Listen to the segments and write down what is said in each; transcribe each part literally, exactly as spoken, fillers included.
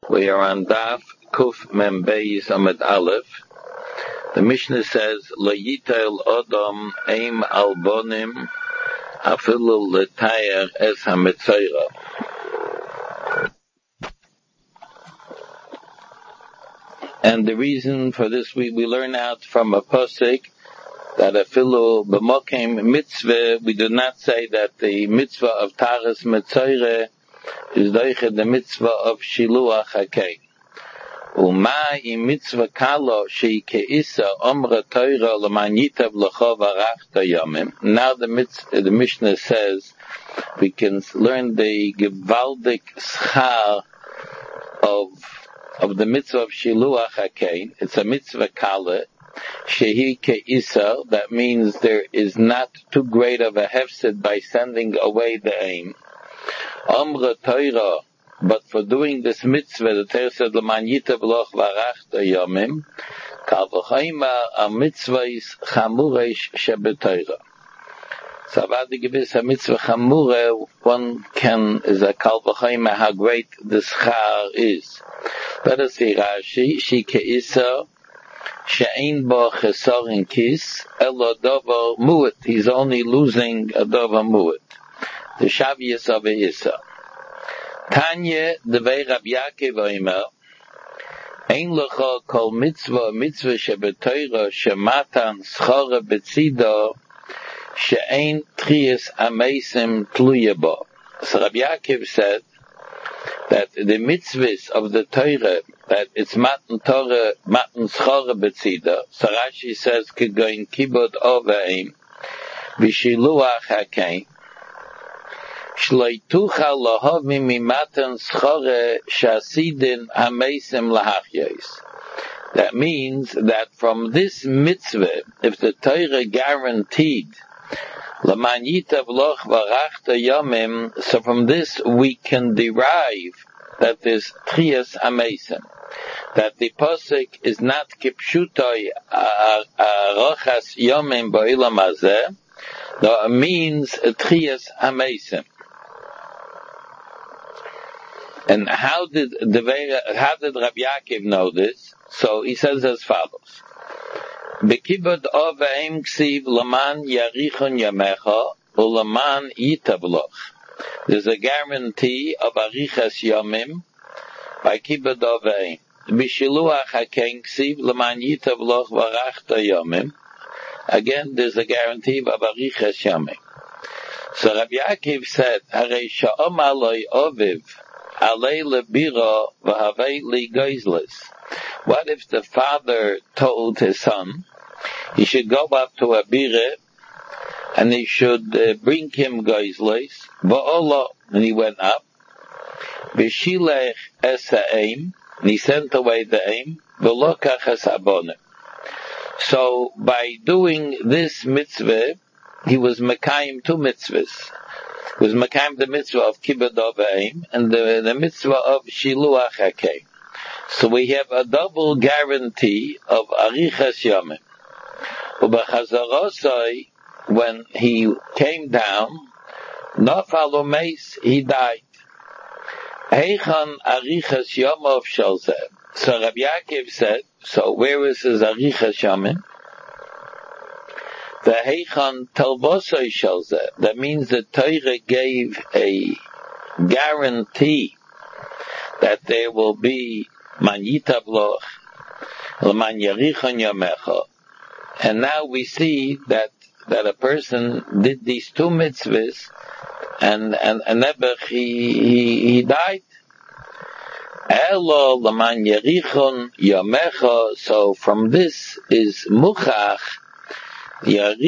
We are on Daf Kuf Mem Beis Amud Aleph. The Mishnah says, "Lo yitel Adam aim albonim afilu letayer es hametzora." And the reason for this, we, we learn out from a posik that afilu b'mokem mitzvah. We do not say that the mitzvah of taras metzora is doiche the mitzvah of shiluach hakei. Uma im mitzvah kalo shei keisa omra toira l'manyitav l'cho varachta yomim. Now the mitzvah, the Mishnah says we can learn the gewaldik schar of of the mitzvah of shiluach hakei. It's a mitzvah kala shehi keisa. That means there is not too great of a hefsed by sending away the aim. Omra toira. But for doing this mitzvah, the Torah said, "L'man yitav loch varachta yomim, kal v'chayma a mitzvah is chamuresh shebetoira." So, about the gewiss a mitzvah chamure, one can is a kal v'chayma how great the schar is. Let us see Rashi, she keisa she'ein bo chesarin kis elo dover mu'et. He's only losing a dover mu'et. The shavius of a isa. Tanya devei Rabbi Yaakov oimer, ein lecha kol mitzvah mitzvah shebetoira shematan schara betzido she'ein trias ameisim tluya bo. So Rabbi Yaakov said that the mitzvahs of the Torah, that it's matan Torah, matan schara betzido. So Rashi says kegoin kibod ovaim v'shiluach hakein. Shleitucha lahavi mimatan schare shasidin hameisim lahachyos. That means that from this mitzvah, if the Torah guaranteed laman yitav loch varachta yomim, so from this we can derive that there's trias hameisim, that the posik is not kipshutoi arochas yomim ba'ilam hazeh, though it means trias hameisim. And how did the how did Rabbi Yaakov know this? So he says as follows: Bekibod ovaim ksiv laman yarichon yamecha ulaman yitavloch. There's a guarantee of arichas yomim by kibod ovaim. Bishiluach hakein ksiv laman yitavloch varachta yomim. Again, there's a guarantee of arichas yomim. So Rabbi Yaakov said, "Harei sha'om aloi oviv." What if the father told his son he should go up to a bire and he should uh, bring him geizles, and he went up, b'shilech es ha'eim, and he sent away the aim, v'lokach es habonim. So by doing this mitzvah, he was mekayim two mitzvahs. Was Makam the mitzvah of Kibbud Ovaim and the, the mitzvah of Shiluach Hakei. So we have a double guarantee of Arichas Yomim. Ubachazarosai, when he came down, Nafal Umeis, he died. Heichan Arichas Yomov Shalzeh. So Rabbi Yaakov said, so where is his Arichas Yomim? The Heichan Talvosoi Shalzeh. That means the Torah gave a guarantee that there will be Man Yitavloch, Man Yarichon Yamecha. And now we see that that a person did these two mitzvahs, and and and never he he, he died. Elo Laman Yarichon Yamecha. So from this is Muchach. It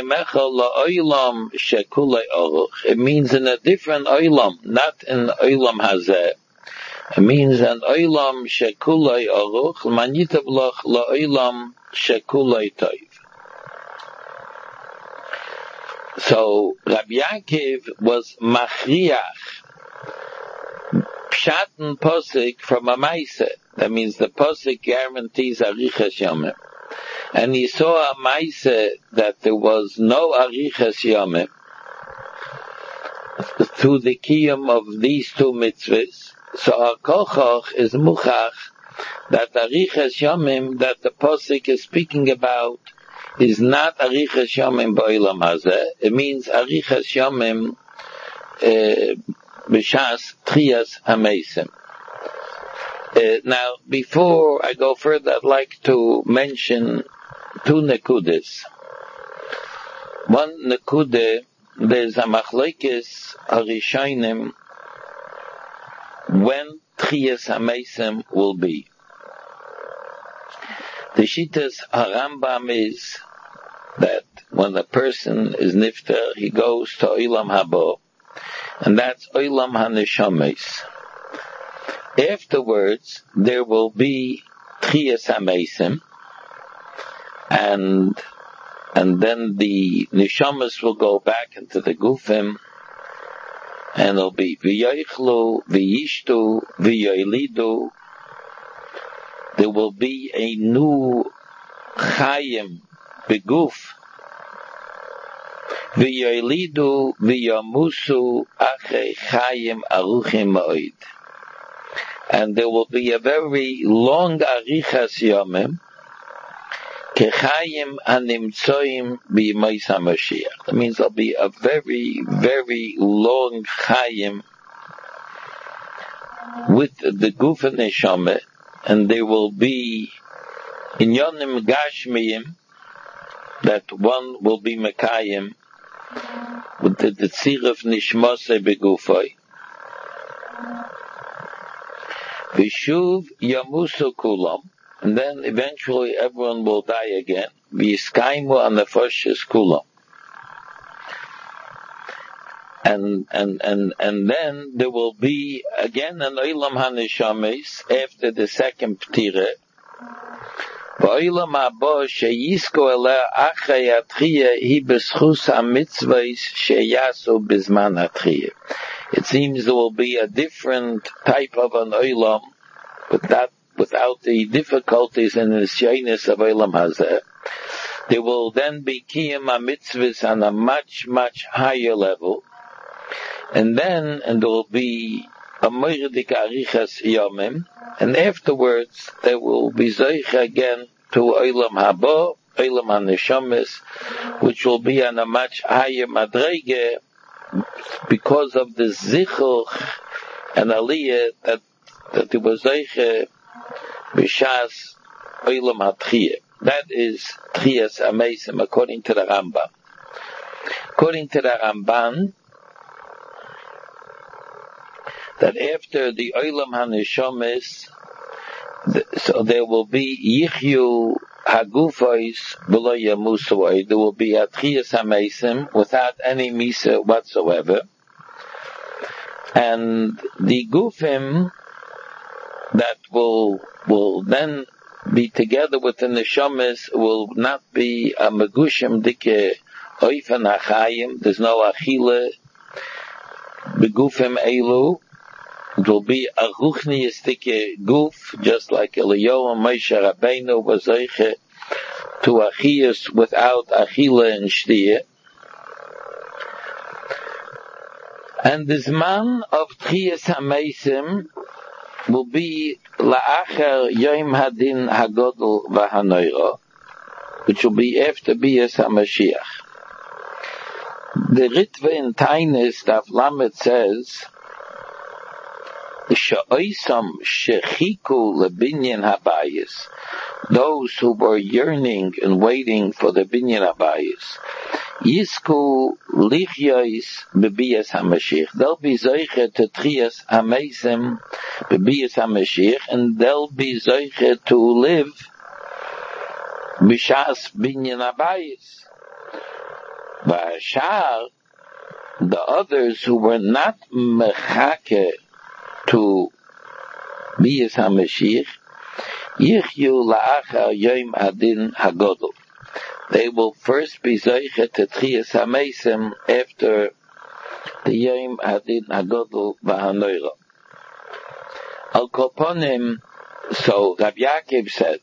means in a different oilam, not in oilam hazeh. It means an oilam shekulay aruch, man yitavloch la'oilam shekulay toiv. So Rabbi Yaakov was machriach pshaten posik from a maise. That means the posik guarantees arichas yomim. And he saw a maise that there was no arichas yomim through the kiyum of these two mitzvahs. So our kochach is muchach that Arichas Yomim that the Posik is speaking about is not Arichas Yomim Ba'olam Hazeh. It means Arichas Yomim B'shas Tchiyas HaMeisim. Uh, now, before I go further, I'd like to mention two nekudas. One nekuda, there's a machlokes harishonim when Tchiyas HaMeisim will be. The Shittas HaRambam is that when a person is nifter, he goes to Olam Haba, and that's Olam HaNeshamis. Afterwards, there will be Tchiyas HaMeisim, and and then the Neshamas will go back into the Gufim, and it'll be V'yoichlu, V'yishtu, V'yoilidu. There will be a new Chayim Beguf. V'yoilidu, V'yamusu, Achei Chayim Aruchim Ma'od. And there will be a very long Arichas Yomim, Kechayim Hanimtsoim B'Yimos HaMashiach. That means there'll be a very, very long Chayim with the Guf and Neshama, and there will be Inyonim Gashmiyim, that one will be Mekayim, with the Tziruf Nishmose Begufoi. Vishuv Yamusu Kulam, and then eventually everyone will die again. V'yiskaimu Anefoshes Kulam. And, and, and, and then there will be again an Olam HaNeshamis after the second Ptire. V'olam haba sheyisko eleh achay atchiyah hi b'schus ha-mitzvahs sheyasu b'zman atchiyah. It seems there will be a different type of an Olam without, without the difficulties and the shyness of Olam Hazeh. There will then be kiyum ha-mitzvahs on a much, much higher level. And then, and there will be a moiridik arichas yomim, and afterwards there will be zoich again to Olam Haba, Olam HaNeshamis, which will be on a much higher madrege because of the zichuch and aliyah that that it was zoich b'shas Olam HaTchiyah. That is Tchiyas HaMeisim according to the Rambam. According to the Ramban, that after the Olam HaNeshamis, so there will be Yichyu Hagufos V'lo Yamusu. There will be Tchiyas HaMeisim without any Misa whatsoever. And the Gufim that will, will then be together with the Neshamis will not be a Megushim Dike Oifen HaChayim. There's no Achille Begufim Elu. It will be a ruchniistic goof, just like Eliyahu and Moshe Rabbeinu was zeiche to Achias without Achila and Shtiyah. And the Zman of Tchiyas HaMeisim will be La'acher Yom Hadin HaGodol V'Hanoira, which will be after Bias HaMashiach. The Ritva in Tainis, Daf Lamed says, Sha'oisam shechiku lebinyan habayis, those who were yearning and waiting for the binyan habayis, yisku lichyais bebiyas hamashiach. They'll be zeiche to tchiyas hameisim bebiyas hamashiach, and they'll be zeiche to live b'shas binyan habayis. V'ashar, the others who were not mechake to Biyas HaMashiach, Yichyu La'achar Yom Hadin HaGodol. They will first be Zoichet to Tchiyas HaMeisim after the Yom Hadin HaGodol V'Hanoira. Al Koponim, so Rabbi Yaakov said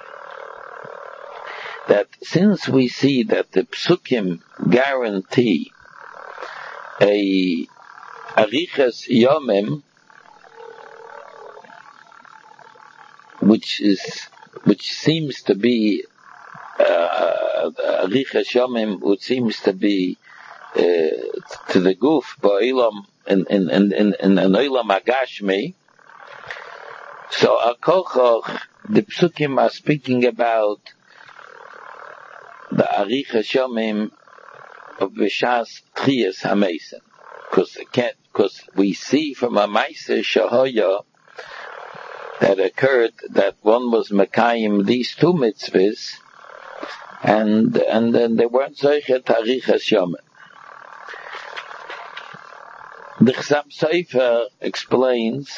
that since we see that the Psukim guarantee a Arichas Yomim, which is, which seems to be, uh, Arichas Yomim, which seems to be, uh, to the goof, Ba'ilam, in, in, in, in, in an Olam Agashmi. So, Akochoch, the Psukim are speaking about the Arichas Yomim of Vishas Trias HaMeisen. Because because we see from a Maaseh Shahoya that occurred that one was Mekayim these two mitzvahs, and and then they weren't Zoichet Arichas Yomim. The Chassam Sofer explains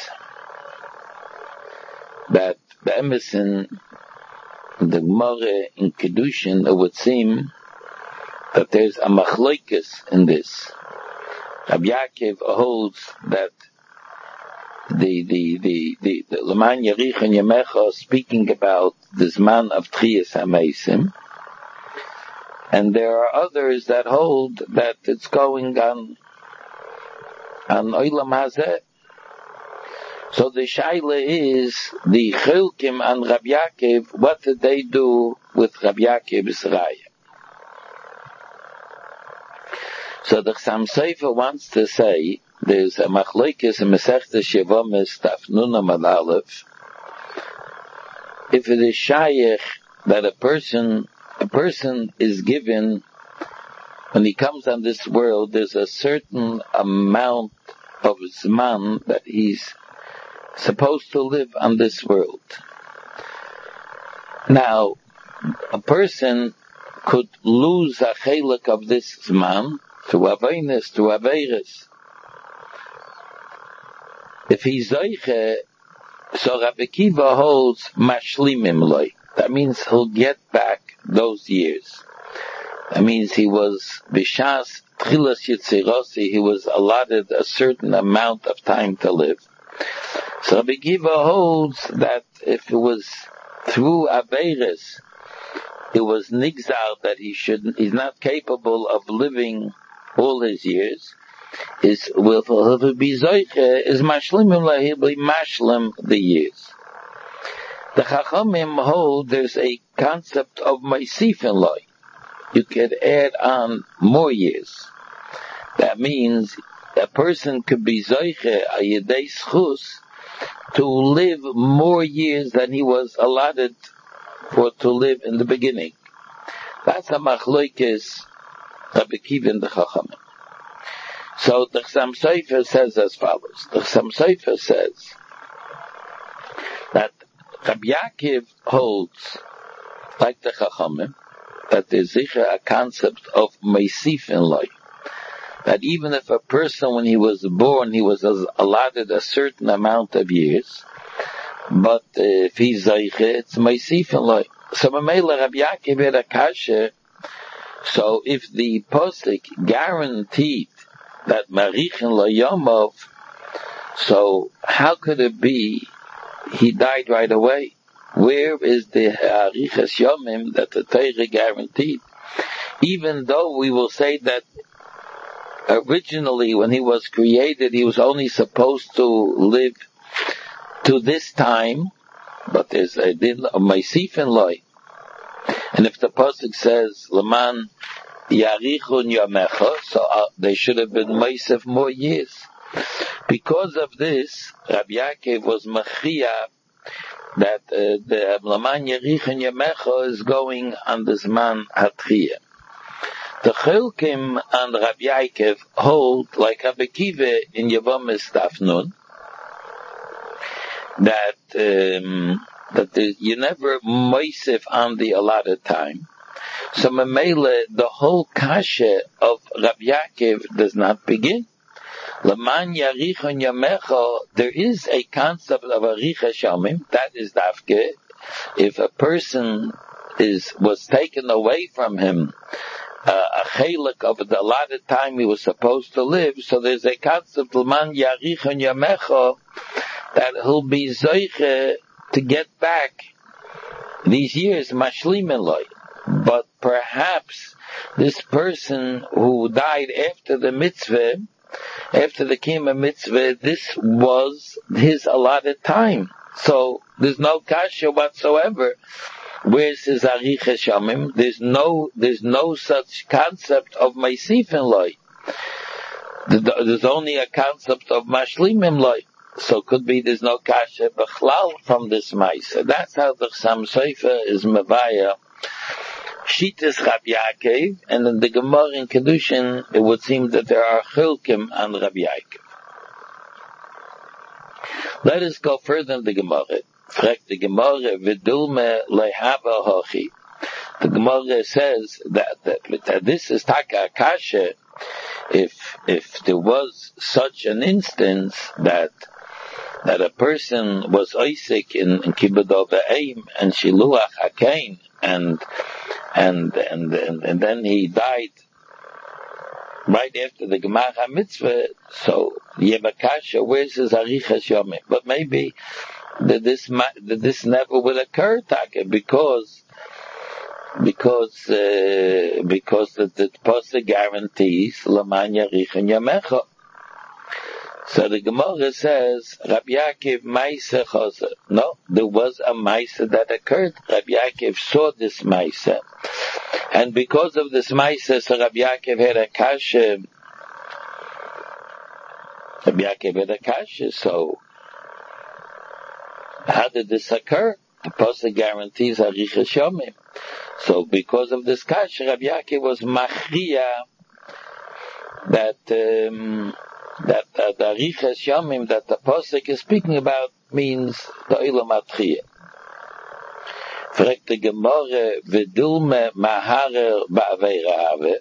that the Emerson, the Gemara in Kedushin, it would seem that there's a machlokes in this. Rabbi Yaakov holds that the the the the, the Leman Yerich and Yemecha speaking about this man of Trias HaMeisim, and there are others that hold that it's going on on Olam Hazeh. So the shaila is the Chilkim and Rabbi Yaakov. What did they do with Rabbi Yaakov's Raya? So the Chassam Sofer wants to say there's a machlokes in Masechtas Yevomis Daf Nun Amud Aleph. If it is shaykh that a person a person is given when he comes on this world, there's a certain amount of zman that he's supposed to live on this world. Now, a person could lose a chelik of this zman to aveinis, to aveiris. If he's zoiche, so Rabbi Kiva holds mashlimim loy. That means he'll get back those years. That means he was b'shas tchilas yitzirosi, he was allotted a certain amount of time to live. So Rabbi Kiva holds that if it was through aveiris, it was nigzar that he should, he's not capable of living all his years, is will be zoiche, is mashlimim la, he'll be mashlim the years. The Chachamim hold there's a concept of meisifin loy. You could add on more years. That means a person could be zoiche a yedei schus to live more years than he was allotted for to live in the beginning. That's a machlokes Rabbi Kiva and the Chachamim. So the Chassam Sofer says as follows. The Chassam Sofer says that Rabbi Yaakov holds, like the Chachamim, that there's sicher a concept of meisifin loy. That even if a person, when he was born, he was allotted a certain amount of years, but uh, if he's zeiche, it's meisifin loy. So Mamela Rabbi Yaakov had a kasher. So if the posik guaranteed that marichin lo yomov, so how could it be he died right away? Where is the arichas yomim that the Torah guaranteed? Even though we will say that originally when he was created he was only supposed to live to this time, but there's a din of meisifin loy. And if the pasuk says leman yarichun yamecha, so uh, they should have been meisif more years. Because of this, Rabbi Yaakov was machia that uh, the leman yarichun yamecha is going on the zman hatchiyah. The Chilkim and Rabbi Yaakov hold, like Rabbi Kiva in Yevomis Daf Nun, that um, that the, you never moisif on the allotted time. So Mamela, the whole kasha of Rabbi Yaakov does not begin. Leman yarichon yamecha, there is a concept of arichas yomim, that is dafke. If a person is was taken away from him uh, a chelik of the allotted time he was supposed to live, so there's a concept leman yarichon yamecha that he'll be zoiche to get back these years, mashlimin loy. But perhaps this person who died after the mitzvah, after the Kiyum mitzvah, this was his allotted time. So there's no kasha whatsoever. Where's his arichas yomim? There's no, there's no such concept of meisifin loy. There's only a concept of mashlimim loy. So could be there's no kasha b'chlal from this ma'isa. That's how the Chassam Sofer is mevaya Shitas Rabbi Yaakov, and in the Gemara in Kedushin, it would seem that there are chilkim on Rabbi Yaakov. Let us go further in the Gemara. Fragt the Gemara, V'dulme lehava hochi. The Gemara says that, that, that this is taka kasha, if, if there was such an instance that that a person was Isaac in, in Kibbud Avim and Shiluach HaKain, and and and and and then he died right after the Gemach HaMitzvah. So Yevakasha, where's his Arichas Yomim? But maybe that this that this never will occur, Taka, because because uh, because the the Pasuk guarantees Laman Yarichan Yamecha. So the Gemara says, Rabbi Yaakov Maisa Chaza. No, there was a Maisa that occurred. Rabbi Yaakov saw this Maisa. And because of this Maisa, so Rabbi Yaakov had a kasha. Rabbi Yaakov had a kasha, so how did this occur? The Pasuk guarantees Arichas Yomim. So because of this kasha, Rabbi Yaakov was machriya that um, that uh, the Arichas Yomim that the Pasuk is speaking about means the Olam Atchiyah. Fragt the Gemara, V'dulme maharer ba'aveira have.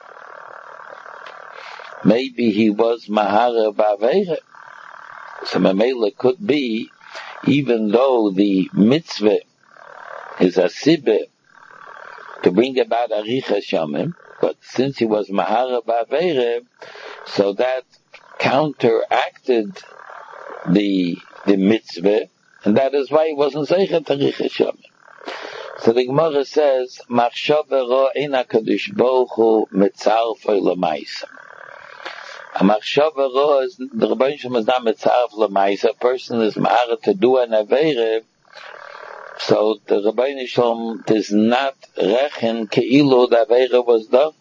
Maybe he was maharer ba'aveira. So Mamela could be, even though the mitzvah is a sibbe to bring about Arichas Yomim, but since he was maharer ba'aveira, so that counteracted the the mitzvah, and that is why he wasn't zeichet Arichas Yomim. So the Gemara says, "Machshava ra ein HaKadosh Baruch Hu mitzarfei lemaisa." A machshava ra is the Rebbeinu Shalom is not mitzarf lemaisa. A person is ma'ara to do an aveira, so the Rebbeinu Shalom does not rechen keilu the aveira was done.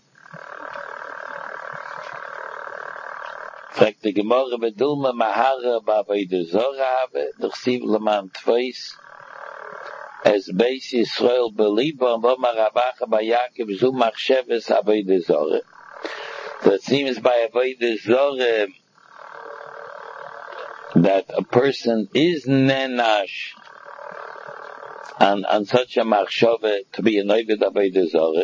Fragt the Gemara, V'dulme mahara ba'avodah zara have, d'chsiv leman tveis, as Beis Yisrael beliba, v'omar Rabacha ba'Yaakov zu machsheves avodah zara. So it seems by avodah zara that a person is nenash on, on such a machshava to be an oived avodah zara.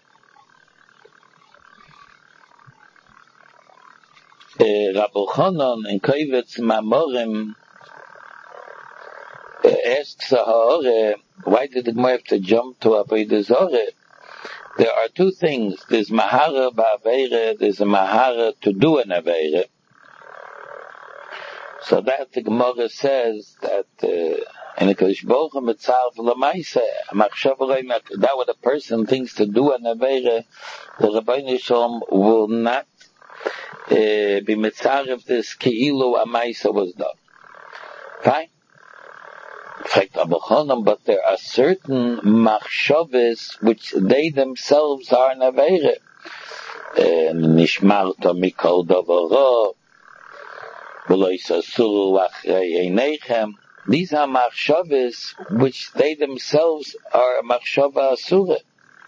Uh, Rabbi Chanan in Kovetz Mamorim uh, asks Sahara, why did the Gemara have to jump to Avodah Zarah? There are two things. There's Mahara ba'Aveira, there's a Mahara to do an Aveira. So that the Gemara says that uh, in the Kodesh Baruch Hu Mitzarf L'maisa, that what a person thinks to do an Aveira, the Rebbeinu Shalom will not Uh, be mitzarev this keilu amaisa was done. Fine. Fragt Rabbi Chanan, but there are certain machshavas which they themselves are an aveira. Nishmarta mikol davaro, v'lo yisasuru achrei einechem. These are machshavas which they themselves are a machshava asura.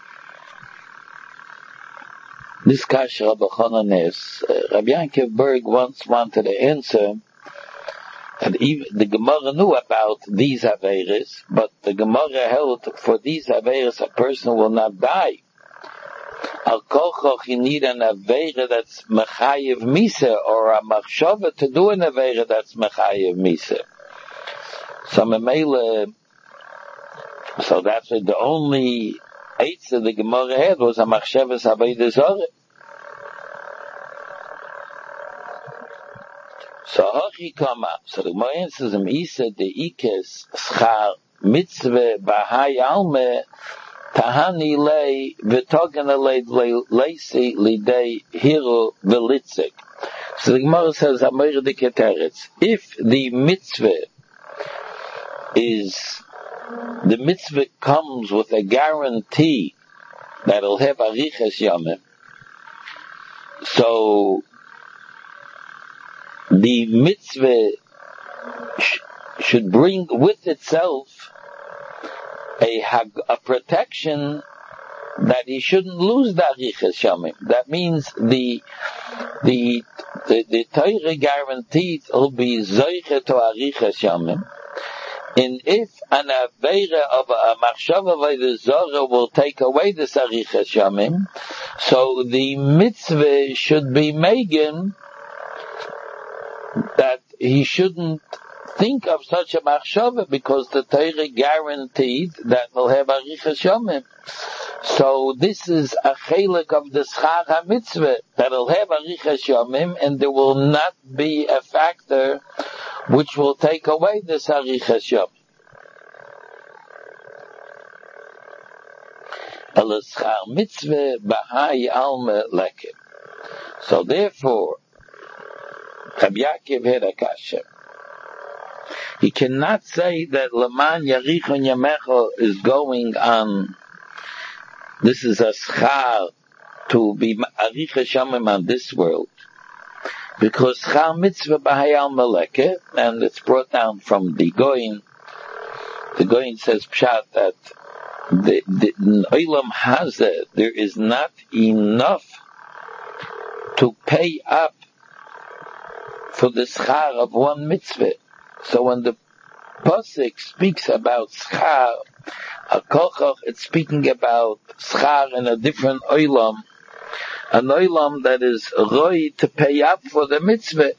This kasha Rabbi Chanan is, uh, Rabbi Yankov Berg once wanted to answer, and even the Gemara knew about these Averis, but the Gemara held for these Averis a person will not die. Al kochoch, you need an Avera that's Mechayev Misa, or a Machshava to do an Avera that's Mechayev Misa. So Memele, so that's what the only eighth of the Gemara had was a Machshavas Avodah Zarah. So Hachi Kama, so the Gemara answers him, Isa de Ikes Schar Mitzvah Bahai Alme Tahani lei v'togan alei leisi lidei hiru v'litzik. So the Gemara says, Amir de Keteretz, if the mitzvah is, the mitzvah comes with a guarantee that it'll have arichas yamim, so the mitzvah sh- should bring with itself a, a protection that he shouldn't lose the arichas yamim. That means the the the, the Torah guaranteed will be zoiche to arichas yamim. And if an aveira of a machshava v'dezora will take away the arichas yamim, so the mitzvah should be megan that he shouldn't think of such a machshava because the Torah guaranteed that he'll have arichas yamim. So this is a chelik of the schar ha-mitzvah, that he'll have arichas yamim and there will not be a factor which will take away this arichas yamim. El schar mitzvah b'hai alma lekim. So therefore, Rabbi Yaakov had a kasha. He cannot say that Laman Yarichon Yamecho is going on, this is a schar to be arichas yamim on this world. Because schar mitzvah b'hayal meleke, and it's brought down from the Goyin. The Goyin says pshat that the, the in Olam Hazeh there is not enough to pay up for the schar of one mitzvah. So when the Pasuk speaks about schar, a kochach, it's speaking about schar in a different olam, an olam that is roi to pay up for the mitzvah.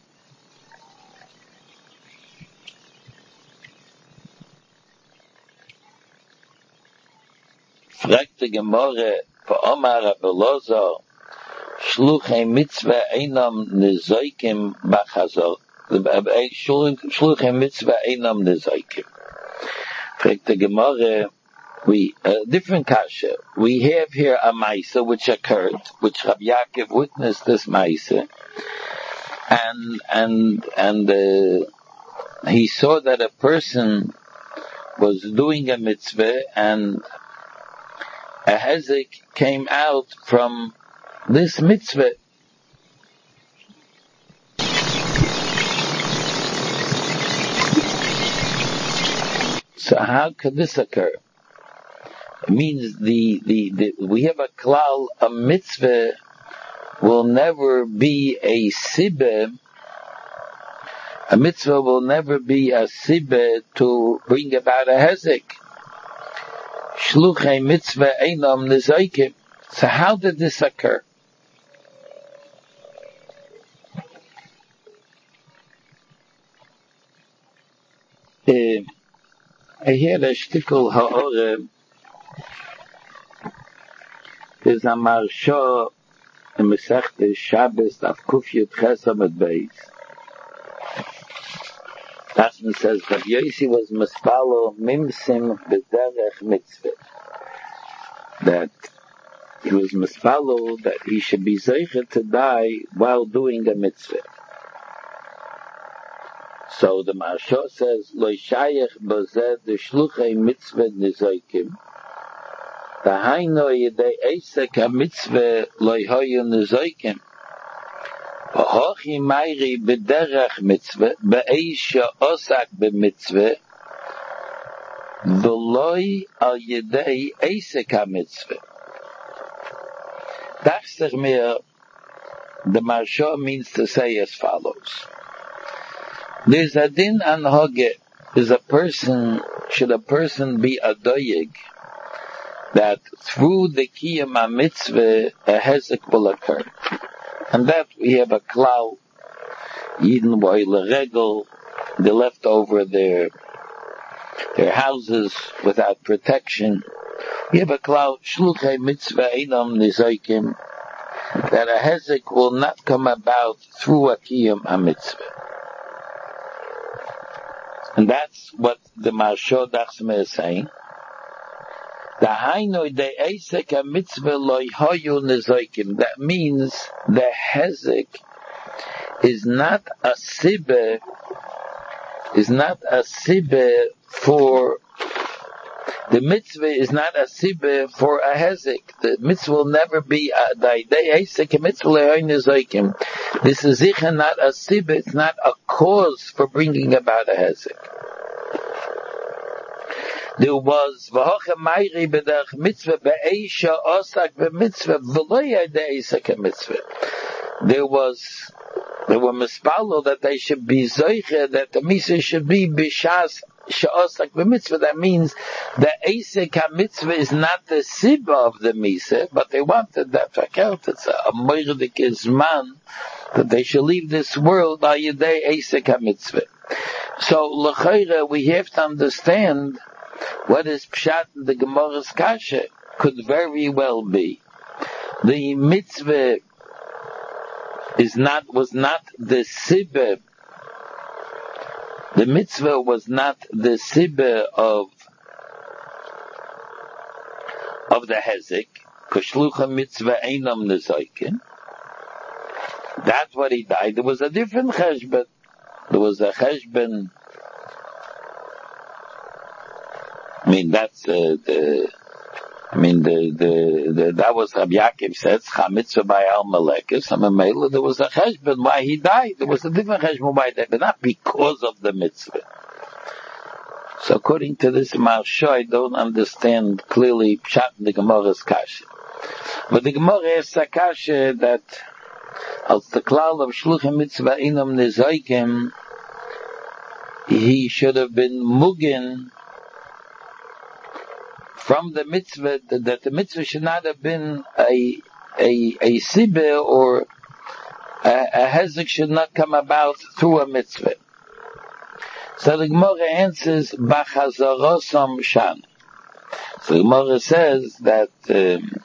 Fragt die Gemorre, Omar Rabbi Elazar, shluchei mitzvah einam nezoikim b'chazor. Shluchei mitzvah einam nezoikim. Fragt die Gemorre, we, a different kasha. We have here a maisa which occurred, which Rabbi Yaakov witnessed this maisa, and, and, and, uh, he saw that a person was doing a mitzvah and a hezek came out from this mitzvah. So how could this occur? It means the, the, the we have a klal, a mitzvah will never be a sibeh, a mitzvah will never be a sibeh to bring about a hezek. Shluchei mitzvah einam nezoikim. So how did this occur? Uh, I hear a shtickle ha'oreh. There's a marsha in Masechta Shabbos of Kufyut Chesam at Beis. Tashman says that Yosi was mispalo mimsim b'derech mitzvah. That he was mispalo that he should be zeicher to die while doing a mitzvah. So the Marsha says, Lo shayach b'zeh d'shluchei mitzvah nizoikim. Tahaino yedei eisek ha-mitzvah lo hoyu nizoikim. Hochi mayri b'derech mitzvah, b'eisha osak b'mitzvah, v'loi al yedei eisek ha-mitzvah. Dachster mir, the Marsha means to say as follows. There's a din an hoge, is a person, should a person be a doyeg, that through the kiyam ha-mitzvah, a hezek will occur. And that we have a klal, Yidden Boile Regel, they left over their, their houses without protection. We have a klal, Shluchei mitzvah einam nizoikim, that a hezek will not come about through a kiyam ha-mitzvah. And that's what the Marsha Dachsme is saying, The hainu de esek a mitzvah loy hoyu nezoikim. That means the hezek is not a sibbe, is not a sibbe for, the mitzvah is not a sibbe for a hezek. The mitzvah will never be a, the de esek a mitzvah loy hoyu nezoikim. This is sicher not a sibbe, it's not a cause for bringing about a hezek. There was v'hocha mayri b'derech mitzvah be'eisha osak b'mitzvah v'loya de'esak mitzvah. There was, there were mispalo that they should be zoiche, that the mitzvah should be b'shas she'osak b'mitzvah. That means the esak mitzvah is not the sibba of the mitzvah, but they wanted that fakert. It's a moirdik izman that they should leave this world by yedei esak mitzvah. So l'chayre we have to understand what is pshat in the Gemara's kasha could very well be the mitzvah is not was not the sibbe. The mitzvah was not the sibbe of of the hezek. Kashlucha mitzvah einam nezoikin. That's what he died. There was a different cheshbon. There was a cheshbon. I mean, that's, uh, the, I mean, the, the, the, that was Rabbi Yaakov says, Chamitzvah by Al-Malekes, Hamamela, there was a cheshbon why he died. There was a different cheshbon why he died, but not because of the mitzvah. So according to this Marsha, I don't understand clearly Pshat in the Gemara's kasha. But the Gemara has a kasha that, als the klal of Shluchim Mitzvah Inam Nezoikim, he should have been mugin from the mitzvah, that the mitzvah should not have been a a a sibbe, or a, a hezek should not come about through a mitzvah. So the Gemara answers, B'chazarosam shan. So the Gemara says that um,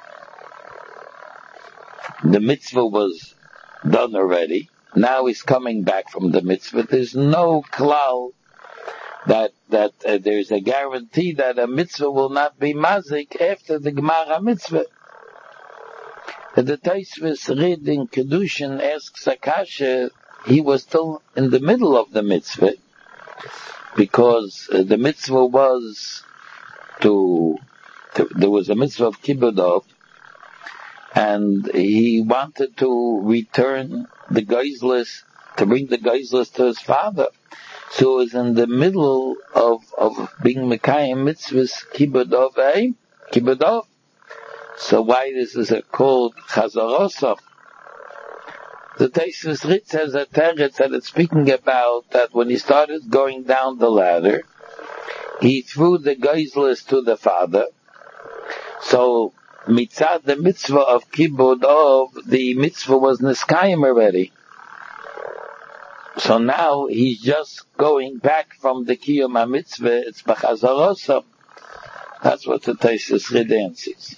the mitzvah was done already. Now he's coming back from the mitzvah. There's no klal that that uh, there's a guarantee that a mitzvah will not be mazik after the Gemara mitzvah. And the Taisvis read in Kedushin asks Akasha, he was still in the middle of the mitzvah, because uh, the mitzvah was to, to, there was a mitzvah of Kibbutz, and he wanted to return the geizlis, to bring the geizlis to his father. So it was in the middle of, of being Mekayim mitzvahs Kibbutz, eh? Kibbutz. So why this is a called Chazarosach? The Tosfos Ritz has a teretz that it's speaking about that when he started going down the ladder, he threw the geizlis to the father. So mitzad the mitzvah of Kibbutz, of the mitzvah was Niskayim already. So now he's just going back from the Kiyum HaMitzvah, it's B'chazarosa. That's what the Tosfos Ritz answers.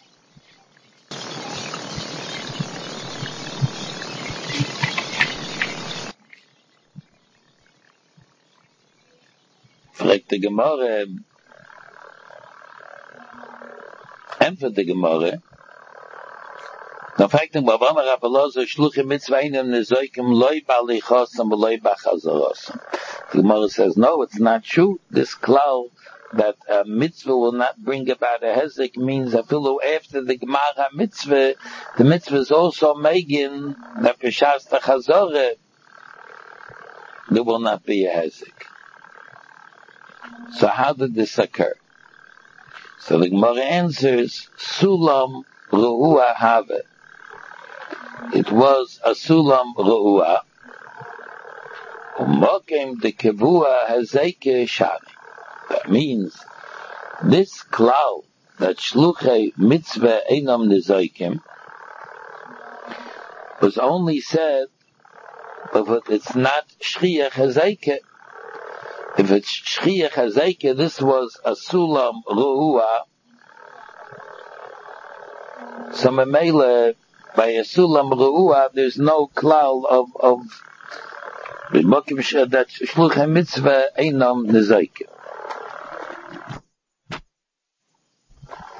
Fragt the Gemara, empfert the Gemara, dann fragt ihn, warum er Rabbelozer Shluchim Mitzvah Einem Nezoikim Loi Balichosam Loi Bachazarosam. The Gemara says, no, it's not true. This cloud that a mitzvah will not bring about a hezek means that after the Gemara mitzvah, the mitzvah is also making that Peshas Chazorah, there will not be a hezek. So how did this occur? So the Gemara answers, Sulam Ru'ua Have. It was a Sulam Ru'ua. Mokem de Kevua Hazeke Shani. That means this cloud that Shluchei Mitzvah Einam Nezoikim was only said, but it's not Shriach Hazeke. If it's Shriach Hazeke, this was a Sulam Ru'ua. So Memele, by a Sulam Ru'ua, there's no cloud of, of, that Shluchei Mitzvah Einam Nezoikim.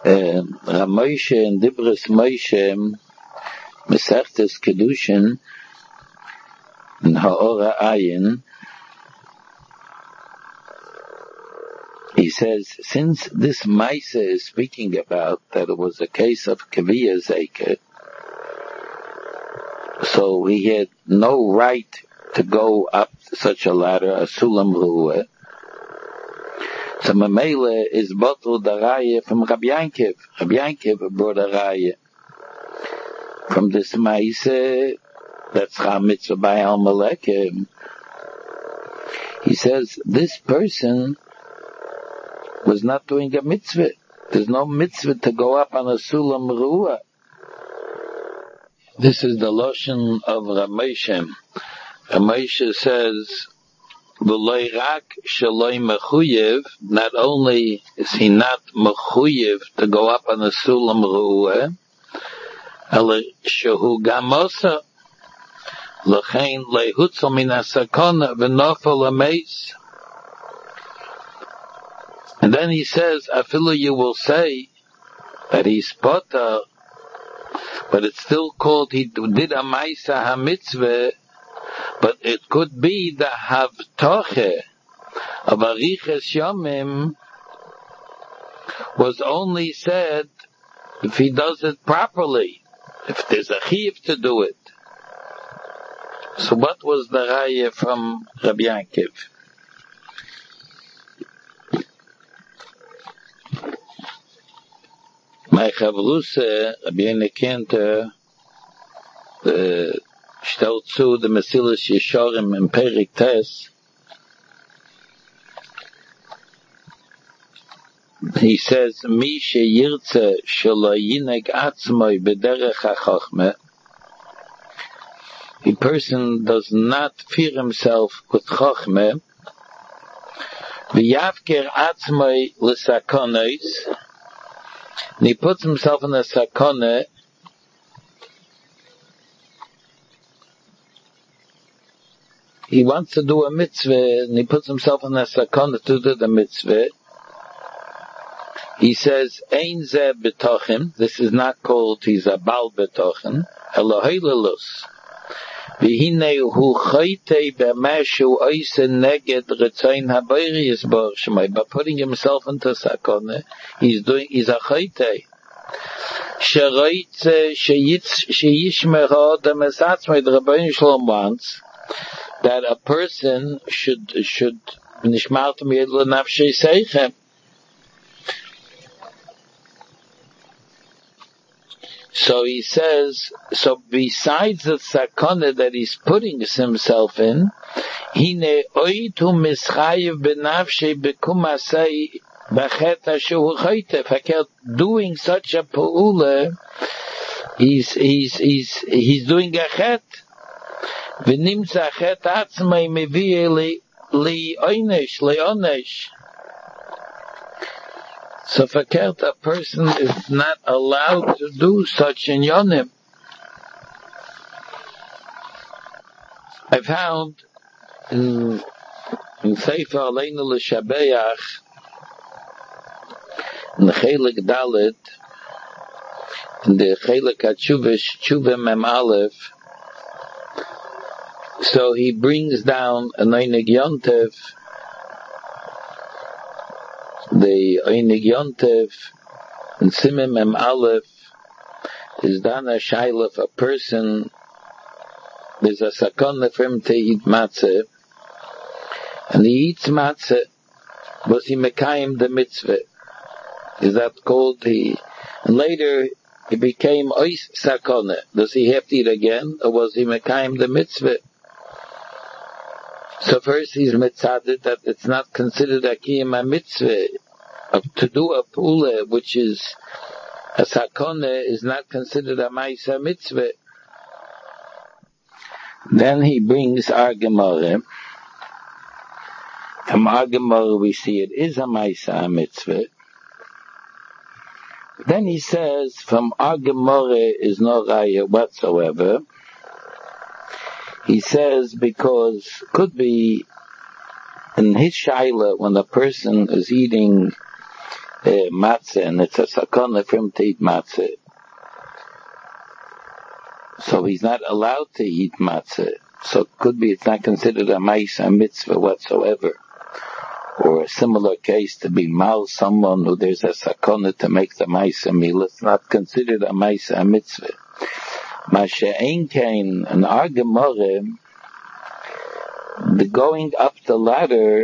Ramoshe and Dibris Moshe Mesechtes Kedushin in Ha'ora Ayin, he says, since this Maisa is speaking about that it was a case of Kaviyah Zeket, so he had no right to go up such a ladder, a Sulam Ru'eh. So Mamela is bottled the Raya from Rabbi Yankiv. Rabbi Yankiv brought a Raya from this Maisa, that's Chametz by Al Malekim. He says, this person was not doing a mitzvah. There's no mitzvah to go up on a Sulam Ru'eh. This is the Lashon of Ramoshe. Ramoshe says, V'loi rak sheloi mechuyev, not only is he not mechuyev to go up on a Sulam Ru'eh, ela shehu gam osa, l'chein lehutzel min hasakona v'nofel hameis. And then he says, afilu you will say that he's potter, but it's still called he did a Maisa HaMitzvah, but it could be the Havtoche of Ariches Yomim was only said if he does it properly, if there's a Chiv to do it. So what was the Raya from Rabbi Yankiv? My Chavruse, Rabbi Yankiv, uh, stellt zu the Mesilas Yesharim in Perik Tes. He says, Mi sheyirtze shelo yineg atzmoi bederech hachachme. A person does not fear himself with chachme. V'yavker atzmoi l'sakonos. And he puts himself in a sakone. He wants to do a mitzvah, and he puts himself in a sakona to do the mitzvah. He says, Ein ze betochim, this is not called, he's a bal betochim, Elohei V'hinei hu chaytei b'mashu oise neged retzain habayri yisbar shemai. By putting himself into sakona, he's doing, he's a chaytei. Sheroitze sheyishmecha dem esatzmei, the Rabbeinu Shalom wants, that a person should, should, nishmartem yed l'nafshei seichem. So he says, so besides the sakana that he's putting himself in, hine oitu mischayev benafshei bekumasei bachet hashu chayte. Fakir doing such a peula, he's he's he's he's doing a chet. V'nimtza chet atzmei mevie li li oinesh li onesh. So fakert, a person is not allowed to do such in yonim. I found in, in Sefer Aleinu L'Shabeach, in the Chelik Dalet, in the Chelik HaTshuva, Tshuva Mem Aleph, so he brings down a Einig Yontev, the Einig Yontev, and Simim Mem Aleph, is done a shaila of a person, there's a sakona for him to eat matzah, and he eats matzah, was he mekayim the mitzvah? Is that called he? And later, he became ois sakona. Does he have to eat again, or was he mekayim the mitzvah? So first he's mitzaded that it's not considered a kiyam a mitzvah. To do a pula, which is a sakona, is not considered a ma'isa mitzvah. Then he brings our Gemara. From our Gemara we see it is a ma'isa mitzvah. Then he says, from our Gemara is no raya whatsoever. He says because could be in his shaila when a person is eating uh, matzah, and it's a sakana for him to eat matzah. So he's not allowed to eat matzah. So it could be it's not considered a ma'isa mitzvah whatsoever. Or a similar case to be mal someone who there's a sakana to make the ma'isa meal. It's not considered a ma'isa mitzvah. Masha'ein kain, an our Gemara, the going up the ladder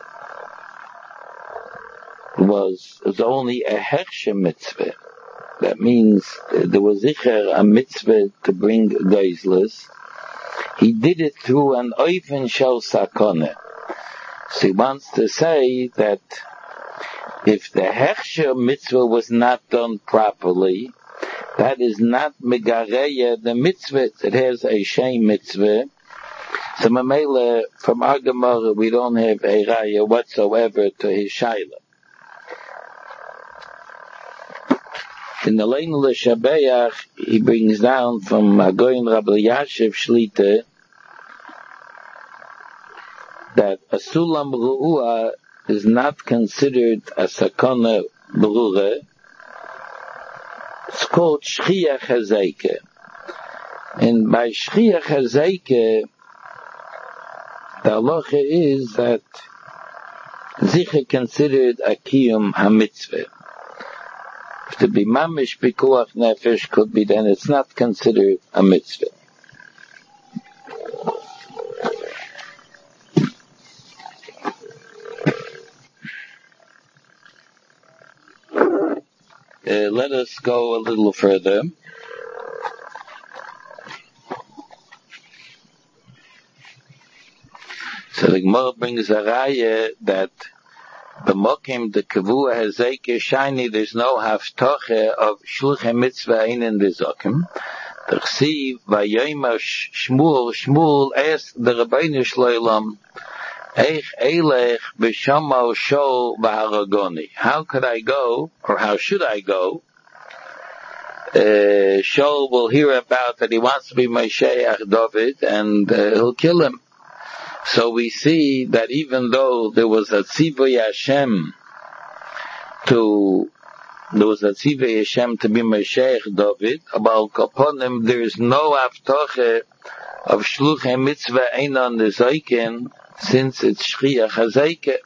was, was only a hershe mitzvah. That means there was sicher a mitzvah to bring geizlis. He did it through an oifen shel sakana. So he wants to say that if the hershe mitzvah was not done properly, that is not megareya the mitzvah. It has a shame mitzvah. So Mamela, from our Gemara, we don't have a raya whatsoever to his shaila. In the Lein L'Shabeach, he brings down from Agoyin Rabbi Yashiv Shlita that a Sulam Ru'ua is not considered a Sakana Brura. It's called Shchiach HaZeike. And by Shchiach HaZeike, the halacha is that Zicha considered a Kiyum HaMitzvah. If to be Mamish Pikuach Nefesh could be, then it's not considered a mitzvah. Uh, let us go a little further. So the Gemara brings a raya that b'mokim the kavua hazeke shiny, there's no haftoche of shluchei mitzvah ein in the zokim. The chsiv vayayma Shmuel, Shmuel asked the Rabbeinu Shloilam, Eich elech b'shamo shol b'haragoni. How could I go, or how should I go? Uh, Shol will hear about that he wants to be Mashiach David, and uh, he'll kill him. So we see that even though there was a tzivay Hashem to, there was a tzivay Hashem to be Mashiach David, about Kaponim, there is no avtoche of shluchei mitzvah ein on the zoikin, since it's Shchiach HaZeike.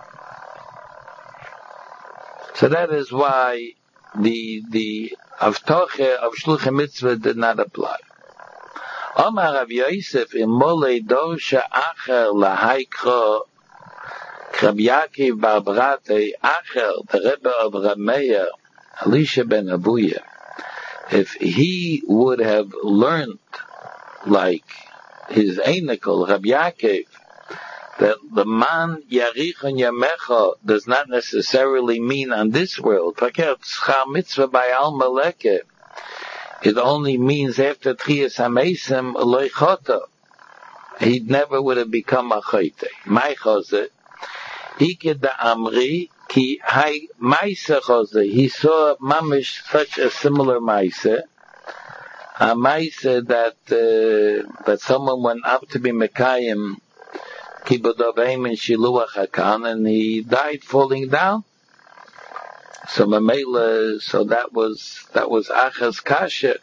So that is why the, the avtoche of shluchei mitzvah did not apply. Omar Rav Yosef in Molei Dorsha Acher Lahaikro Rav Yaakov Bar Brate Acher, the Rebbe of Rameya, Elisha ben Abuya, if he would have learned like his Einikol, Rav Yaakov, that the man Yarichon Yamecha does not necessarily mean on this world. Fakir Tzchar Mitzvah by Al Maleke. It only means after Tchiyas HaMeisim Loichota. He never would have become a Chayte. My Chose, Ike da Amri, Ki Hai Maise Chose. He saw Mamish such a similar Maise. A Maise that, uh, that someone went up to be Mekayim, Kibud Avim in Shiluach HaKan, and he died falling down. So Mamela, so that was, that was Achaz Kasher.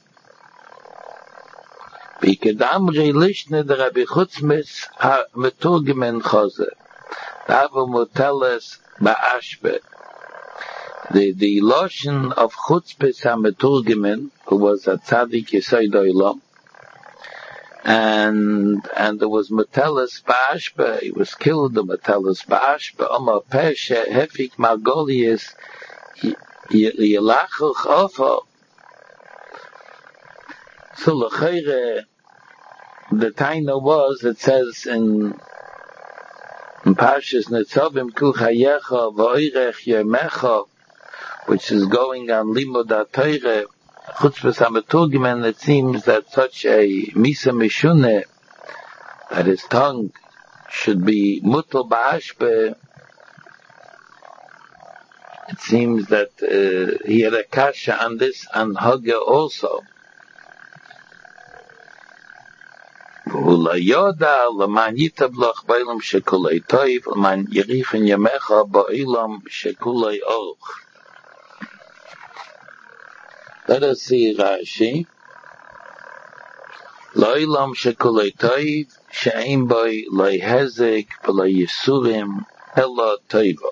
Bikedamri lishne the Rabbi Chutzmis ha meturgimen Chose. Rava Muteles ba'ashbe. The, the lotion of Chutzpis ha meturgimen, who was a tzaddik Yesod Olam, and, and there was Muteles ba'ashbe, he was killed, the Muteles ba'ashbe, Omar Peshe, Hefik Margolius, Yelachuch Ofo. So l'chayre, the taina was, it says in, in Parshas Netzavim, Ku Chayecha V'oirech Yemecha, which is going on Limud HaTorah, Chutzpah HaMeturgimen, it seems that such a Misa Mishune, that his tongue should be Mutal Ba'ashbe. It seems that uh, he had a kasha on this, on Hagga also. V'ula yoda l'man yitabloch b'olam shekulei toiv l'man yirichen yamecha ba'olam shekulei och. Let us see Rashi. Lo'ilam shekolei toiv she'ein boi lo'i hezek v'lo'i yisurim ela toivo.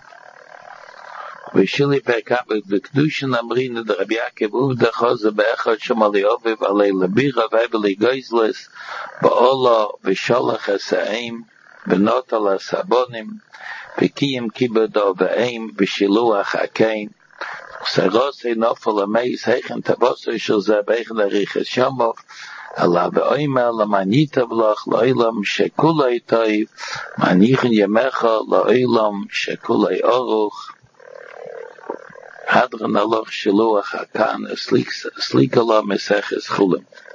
V'shili perkat v'kdushin amrina de Rabbi Yaakov uvda choze be'echad shemali oviv alei lebira v'eveli goizles ba'ola v'sholach esa'im v'notal esabonim v'kiyim kibodo v'eim v'shiluach akein Sarose nofel ameis hechen tavoso shel ze beichen ariches shamov ala ve'oima lamanita v'lach la'ilam shekulei toiv manichen yemecha la'ilam shekulei oruch hadran aloch shiluach akan slika la meseches chulim.